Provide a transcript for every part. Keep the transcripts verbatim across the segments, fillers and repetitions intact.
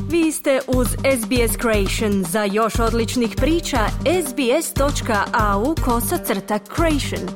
Vi ste uz S B S Creation. Za još odličnih priča, sbs.au kosacrta creation.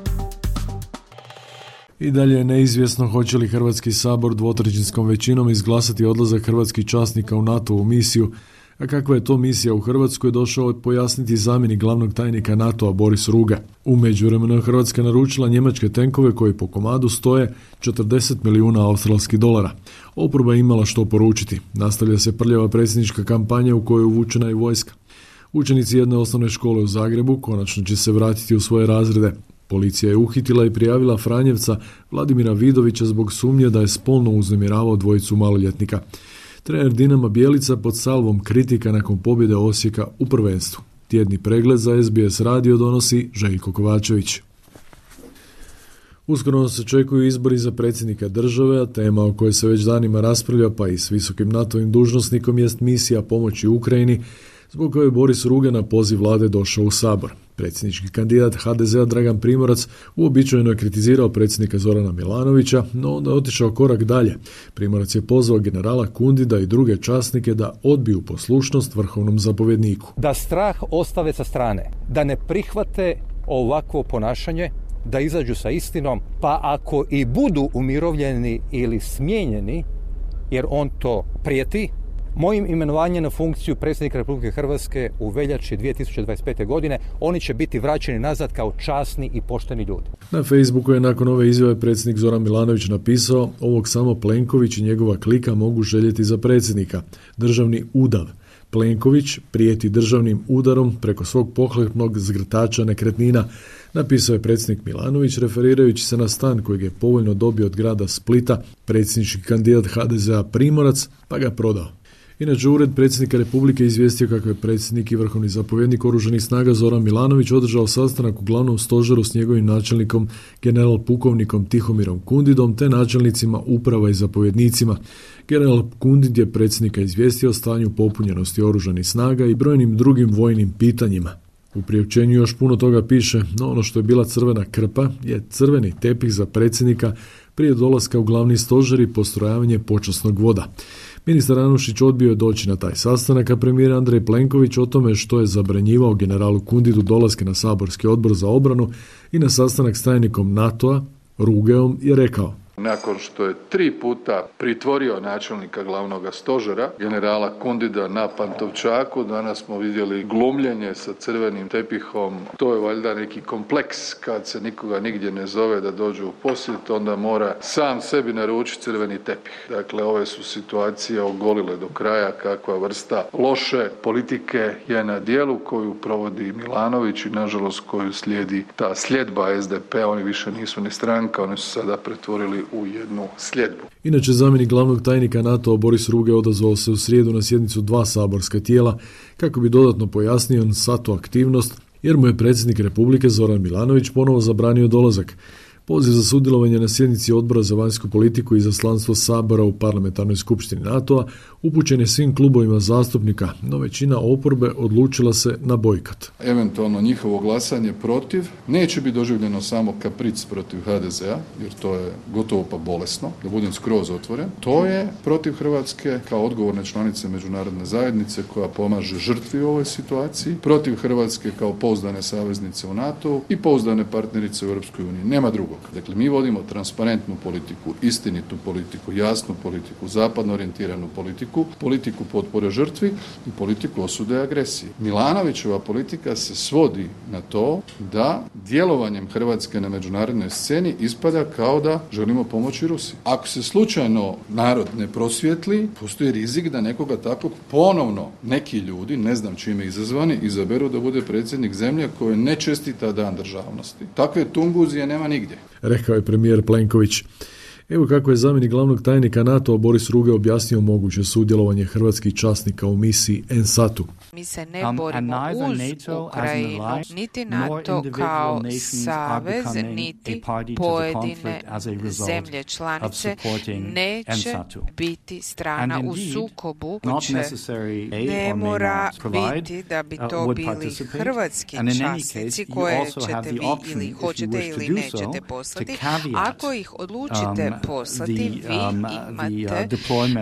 I dalje je neizvjesno hoće li Hrvatski sabor dvotrećinskom većinom izglasati odlazak hrvatskih časnika u NATO-u misiju, a kakva je to misija u Hrvatskoj došao pojasniti zamjenik glavnog tajnika NATO-a Boris Ruge. U međuvremenu je Hrvatska naručila njemačke tenkove koji po komadu stoje četrdeset milijuna australskih dolara. Oporba je imala što poručiti. Nastavlja se prljava predsjednička kampanja u kojoj je uvučena i vojska. Učenici jedne osnovne škole u Zagrebu konačno će se vratiti u svoje razrede. Policija je uhitila i prijavila Franjevca Vladimira Vidovića zbog sumnje da je spolno uznemiravao dvojicu maloljetnika. Trener Dinama Bjelica pod salvom kritika nakon pobjede Osijeka u prvenstvu. Tjedni pregled za S B S radio donosi Željko Kovačević. Uskoro se očekuju izbori za predsjednika države, a tema o kojoj se već danima raspravlja pa i s visokim NATO-vim dužnosnikom jest misija pomoći Ukrajini, zbog koje je Boris Ruge na poziv vlade došao u Sabor. Predsjednički kandidat H D Z-a Dragan Primorac uobičajeno je kritizirao predsjednika Zorana Milanovića, no onda je otišao korak dalje. Primorac je pozvao generala Kundida i druge časnike da odbiju poslušnost vrhovnom zapovjedniku. Da strah ostave sa strane, da ne prihvate ovakvo ponašanje, da izađu sa istinom, pa ako i budu umirovljeni ili smijenjeni, jer on to prijeti, mojim imenovanjem na funkciju predsjednika Republike Hrvatske u veljači dvije tisuće dvadeset pete. godine oni će biti vraćeni nazad kao časni i pošteni ljudi. Na Facebooku je nakon ove izjave predsjednik Zoran Milanović napisao: ovog samo Plenković i njegova klika mogu željeti za predsjednika. Državni udav. Plenković prijeti državnim udarom preko svog pohlepnog zgrtača nekretnina, napisao je predsjednik Milanović referirajući se na stan kojeg je povoljno dobio od grada Splita predsjednički kandidat H D Z-a Primorac, pa ga prodao. Inače, Ured predsjednika Republike izvijestio kako je predsjednik i vrhovni zapovjednik Oružanih snaga Zoran Milanović održao sastanak u glavnom stožeru s njegovim načelnikom general pukovnikom Tihomirom Kundidom te načelnicima uprava i zapovjednicima. General Kundid je predsjednika izvijestio o stanju popunjenosti Oružanih snaga i brojnim drugim vojnim pitanjima. U priopćenju još puno toga piše, no ono što je bila crvena krpa je crveni tepih za predsjednika prije dolaska u glavni stožer i postrojavanje počasnog voda. Ministar Anušić odbio je doći na taj sastanak, a premijer Andrej Plenković o tome što je zabranjivao generalu Kundidu dolaske na saborski odbor za obranu i na sastanak s tajnikom NATO-a Rugeom je rekao: nakon što je tri puta pritvorio načelnika glavnog stožera, generala Kundida na Pantovčaku, danas smo vidjeli glumljenje sa crvenim tepihom. To je valjda neki kompleks kad se nikoga nigdje ne zove da dođu u posjet, onda mora sam sebi naručiti crveni tepih. Dakle, ove su situacije ogolile do kraja kakva vrsta loše politike je na dijelu koju provodi Milanović i nažalost koju slijedi ta sljedba S D P. Oni više nisu ni stranka, oni su sada pretvorili u jednu sljedbu. Inače, zamjenik glavnog tajnika NATO-a Boris Ruge odazvao se u srijedu na sjednicu dva saborska tijela kako bi dodatno pojasnio N S A T-u aktivnost, jer mu je predsjednik Republike Zoran Milanović ponovo zabranio dolazak. Poziv za sudjelovanje na sjednici Odbora za vanjsku politiku i izaslanstvo Sabora u parlamentarnoj skupštini NATO-a upućen je svim klubovima zastupnika, no većina oporbe odlučila se na bojkot. Eventualno njihovo glasanje protiv neće biti doživljeno samo kapric protiv H D Z-a, jer to je gotovo pa bolesno, da budem skroz otvoren. To je protiv Hrvatske kao odgovorne članice međunarodne zajednice koja pomaže žrtvi u ovoj situaciji, protiv Hrvatske kao pouzdane saveznice u NATO-u i pouzdane partnerice u Europskoj uniji. Nema drugog. Dakle, mi vodimo transparentnu politiku, istinitu politiku, jasnu politiku, zapadno orijentiranu politiku, politiku potpore žrtvi i politiku osude agresije. Milanovićeva politika se svodi na to da djelovanjem Hrvatske na međunarodnoj sceni ispada kao da želimo pomoći Rusiji. Ako se slučajno narod ne prosvjetli, postoji rizik da nekoga takvog ponovno neki ljudi, ne znam čime izazvani, izaberu da bude predsjednik zemlje koje ne čestita dan državnosti. Takve tunguzije nema nigdje, rekao je premijer Plenković. Evo kako je zamjenik glavnog tajnika NATO-a Boris Ruge objasnio moguće sudjelovanje hrvatskih časnika u misiji N S A T-u. Mi se ne borimo uz Ukrajinu, niti NATO kao savez, niti pojedine zemlje članice neće biti strana u sukobu. Ne mora biti da bi to bili hrvatski časnici koje ćete vi ili hoćete ili nećete poslati. Ako ih odlučite poslati, vi imate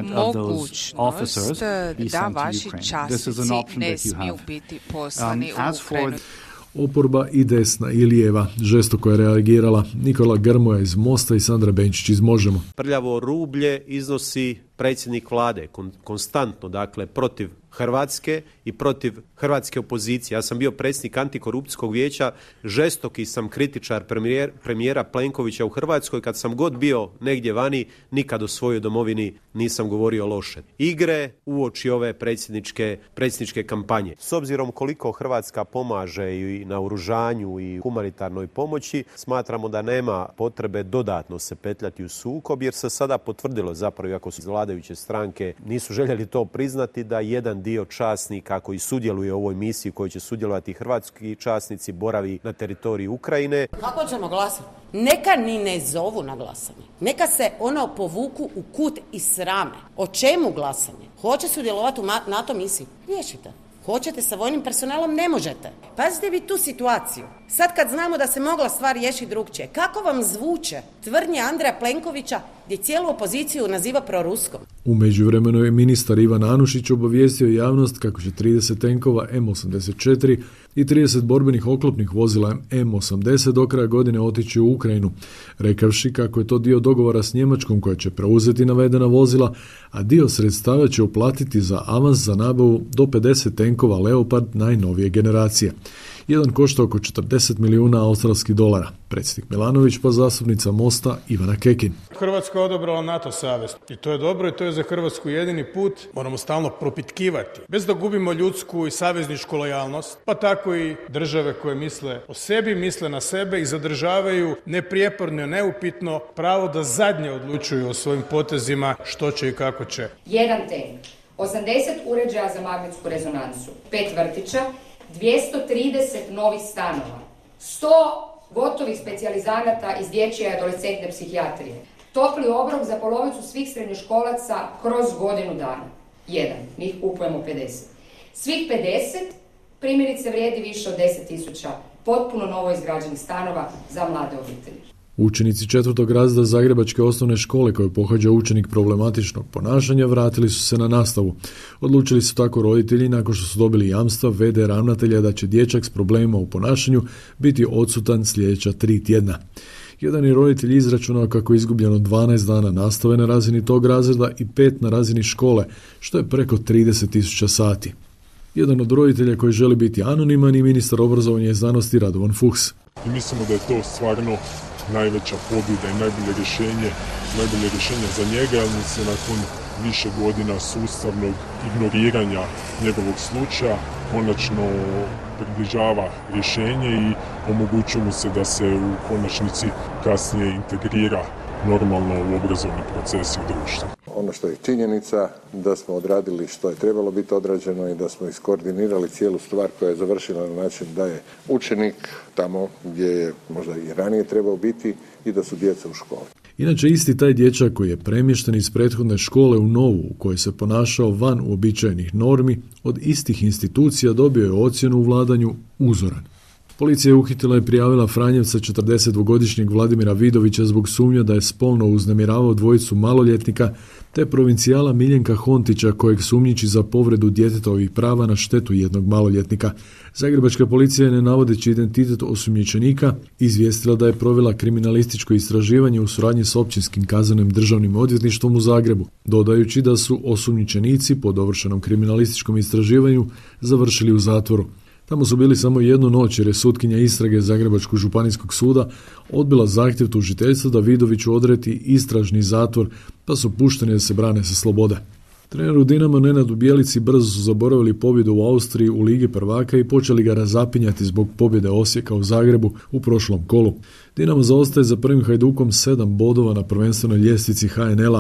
mogućnost da vaši časnici ne smiju biti poslani u Ukrajinu. Oporba i desna i lijeva žestoko je reagirala. Nikola Grmoja iz Mosta i Sandra Benčić iz Možemo. Prljavo rublje iznosi predsjednik vlade kon, konstantno, dakle, protiv Hrvatske i protiv hrvatske opozicije. Ja sam bio predsjednik antikorupcijskog vijeća, žestoki sam kritičar premijer, premijera Plenkovića u Hrvatskoj. Kad sam god bio negdje vani, nikad o svojoj domovini nisam govorio loše. Igre uoči ove predsjedničke, predsjedničke kampanje. S obzirom koliko Hrvatska pomaže i na oružanju i humanitarnoj pomoći, smatramo da nema potrebe dodatno se petljati u sukob, jer se sada potvrdilo, zapravo, iako su vladajuće stranke nisu željeli to priznati, da jedan dio časnika koji sudjeluje u ovoj misiji, u kojoj će sudjelovati hrvatski časnici, boravi na teritoriji Ukrajine. Kako ćemo glasati? Neka ni ne zovu na glasanje. Neka se ono povuku u kut i srame. O čemu glasanje? Hoće sudjelovati u NATO misiji? Riješite. Hoćete sa vojnim personalom? Ne možete. Pazite vi tu situaciju. Sad kad znamo da se mogla stvar riješiti drugčije, kako vam zvuče tvrdnje Andreja Plenkovića gdje cijelu opoziciju naziva proruskom? U međuvremenu je ministar Ivan Anušić obavijestio javnost kako će trideset tenkova M osamdeset četiri i trideset borbenih oklopnih vozila M osamdeset do kraja godine otići u Ukrajinu, rekavši kako je to dio dogovora s Njemačkom koja će preuzeti navedena vozila, a dio sredstava će uplatiti za avans za nabavu do pedeset tenkova Leopard najnovije generacije. Jedan košta oko četrdeset milijuna australskih dolara. Predsjednik Milanović pa zastupnica Mosta Ivana Kekin. Hrvatska je odabrala NATO savez i to je dobro i to je za Hrvatsku jedini put. Moramo stalno propitkivati, bez da gubimo ljudsku i savezničku lojalnost, pa tako i države koje misle o sebi, misle na sebe i zadržavaju neprijeporno, neupitno pravo da zadnje odlučuju o svojim potezima što će i kako će. Jedan tank, osamdeset uređaja za magnetsku rezonansu, pet vrtića, dvjesto trideset novih stanova, sto gotovih specijalizanata iz dječje i adolescentne psihijatrije, topli obrok za polovicu svih srednjoškolaca kroz godinu dana. Jedan, mi ih kupujemo pedeset. Svih pedeset primjerice vrijedi više od deset tisuća potpuno novo izgrađenih stanova za mlade obitelji. Učenici četvrtog razreda Zagrebačke osnovne škole koje pohađa učenik problematičnog ponašanja vratili su se na nastavu. Odlučili su tako roditelji nakon što su dobili jamstva ve de ravnatelja da će dječak s problemima u ponašanju biti odsutan sljedeća tri tjedna. Jedan je roditelj izračunao kako je izgubljeno dvanaest dana nastave na razini tog razreda i pet na razini škole, što je preko trideset tisuća sati. Jedan od roditelja koji želi biti anoniman i ministar obrazovanja i znanosti Radovan Fuchs. I mislimo da je to stvarno najveća pobjeda i najbolje rješenje, najbolje rješenje za njega, jer mu se nakon više godina sustavnog ignoriranja njegovog slučaja konačno približava rješenje i omogućuje mu se da se u konačnici kasnije integrira normalno u obrazovni proces i društvo. Ono što je činjenica da smo odradili što je trebalo biti odrađeno i da smo iskoordinirali cijelu stvar koja je završila na način da je učenik tamo gdje je možda i ranije trebao biti i da su djeca u školi. Inače, isti taj dječak koji je premješten iz prethodne škole u novu, u kojoj se ponašao van uobičajenih normi, od istih institucija dobio je ocjenu u vladanju uzoran. Policija je uhitila i prijavila Franjevca četrdesetdvogodišnjeg Vladimira Vidovića zbog sumnja da je spolno uznemiravao dvojicu maloljetnika, te provincijala Miljenka Hontića kojeg sumnjiči za povredu djetetovih prava na štetu jednog maloljetnika. Zagrebačka policija je, ne navodeći identitet osumnjičenika, izvijestila da je provela kriminalističko istraživanje u suradnji s Općinskim kaznenim državnim odvjetništvom u Zagrebu, dodajući da su osumnjičenici po dovršenom kriminalističkom istraživanju završili u zatvoru. Tamo su bili samo jednu noć jer je sutkinja istrage Zagrebačkog županijskog suda odbila zahtjev tužiteljstva da Vidoviću odredi istražni zatvor, pa su pušteni da se brane sa slobode. Treneru Dinama Nenadu Bjelici brzo su zaboravili pobjedu u Austriji u Ligi prvaka i počeli ga razapinjati zbog pobjede Osijeka u Zagrebu u prošlom kolu. Dinamo zaostaje za prvim Hajdukom sedam bodova na prvenstvenoj ljestvici ha en el a,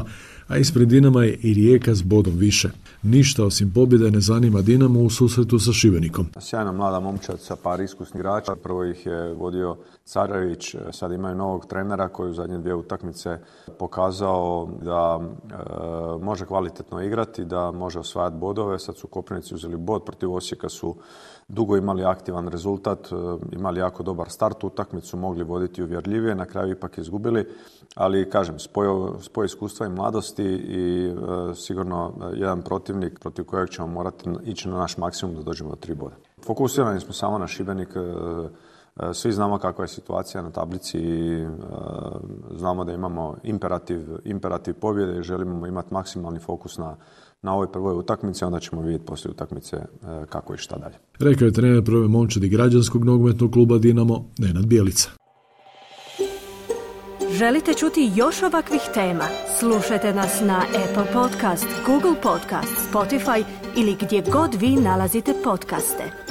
a ispred Dinama je i Rijeka s bodom više. Ništa osim pobjede ne zanima Dinamo u susretu sa Šibenikom. Sjajna mlada momčad sa par iskusnih igrača. Prvo ih je vodio Carević, sad imaju novog trenera koji u zadnje dvije utakmice pokazao da e, može kvalitetno igrati, da može osvajati bodove. Sad su Koprivnici uzeli bod, protiv Osijeka su dugo imali aktivan rezultat, imali jako dobar start utakmicu, mogli voditi uvjerljivije, na kraju ipak izgubili, ali kažem, spoj, spoj iskustva i mladosti i e, sigurno jedan protivnik protiv kojeg ćemo morati ići na naš maksimum da dođemo do tri boda. Fokusirani smo samo na Šibenik, e, svi znamo kakva je situacija na tablici i e, znamo da imamo imperativ, imperativ pobjede i želimo imati maksimalni fokus na na ovoj prvoj utakmici, onda ćemo vidjeti poslije utakmice e, kako i šta dalje. Rekao je trener prve momčadi građanskog nogometnog kluba Dinamo, Nenad Bjelica. Želite čuti još ovakvih tema? Slušajte nas na Apple Podcast, Google Podcast, Spotify ili gdje god vi nalazite podcaste.